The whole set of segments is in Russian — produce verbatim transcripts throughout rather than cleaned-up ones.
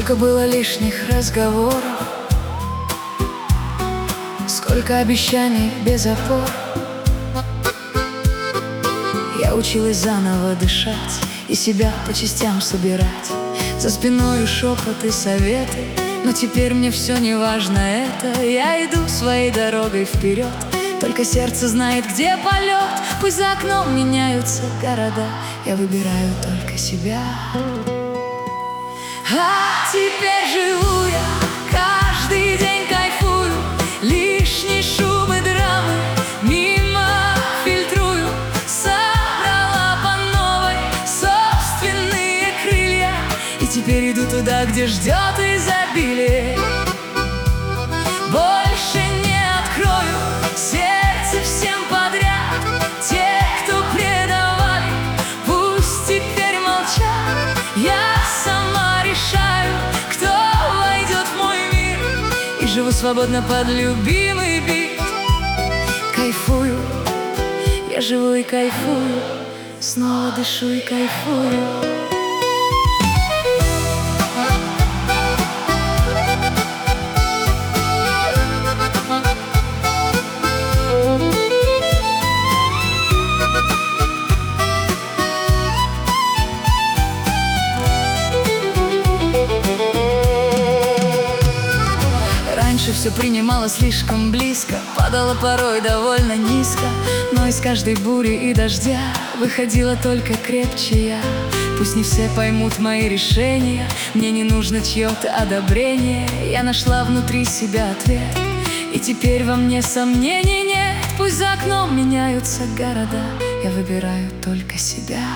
Сколько было лишних разговоров, сколько обещаний без опор. Я училась заново дышать и себя по частям собирать. За спиною шепот и советы, но теперь мне все не важно это. Я иду своей дорогой вперед, только сердце знает, где полет. Пусть за окном меняются города, я выбираю только себя. А теперь живу я, каждый день кайфую. Лишний шум и драмы мимо фильтрую. Собрала по новой собственные крылья, и теперь иду туда, где ждет изобилие. Больше не открою сердце всем подряд. Те, кто предавали, пусть теперь молчат. Я сама решаю, кто войдет в мой мир, и живу свободно под любимый бит. Кайфую, я живу и кайфую, снова дышу и кайфую. Раньше все принимала слишком близко, падала порой довольно низко, но из каждой бури и дождя выходила только крепче я. Пусть не все поймут мои решения, мне не нужно чье-то одобрение. Я нашла внутри себя ответ, и теперь во мне сомнений нет. Пусть за окном меняются города, я выбираю только себя.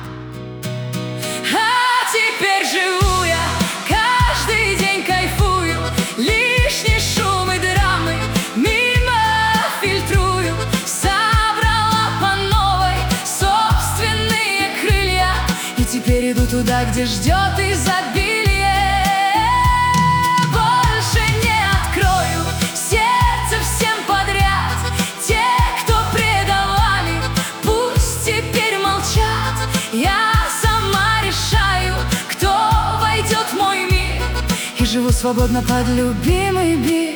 А теперь живу я, каждый день кайфую. Лишний шум и драмы мимо фильтрую. Собрала по новой собственные крылья, и теперь иду туда, где ждет изобилие. Больше не открою сердце всем подряд. Те, кто предавали, пусть теперь молчат. Я сама решаю, кто войдет в мой мир, и живу свободно под любимый бит.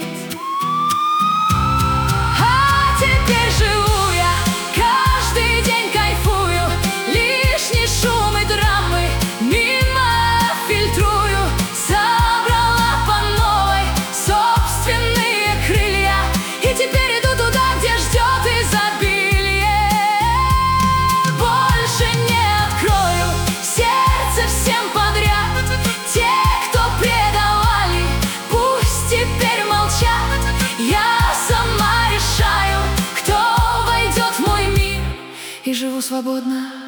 А теперь живу я, каждый день кайфую. Лишний шум и драмы мимо фильтрую. Собрала по новой собственные крылья, и теперь иду туда, где ждет изобилие. Больше не открою сердце всем подряд. Те, кто предавали, пусть теперь молчат. Я сама решаю, кто войдет в мой мир, и живу свободно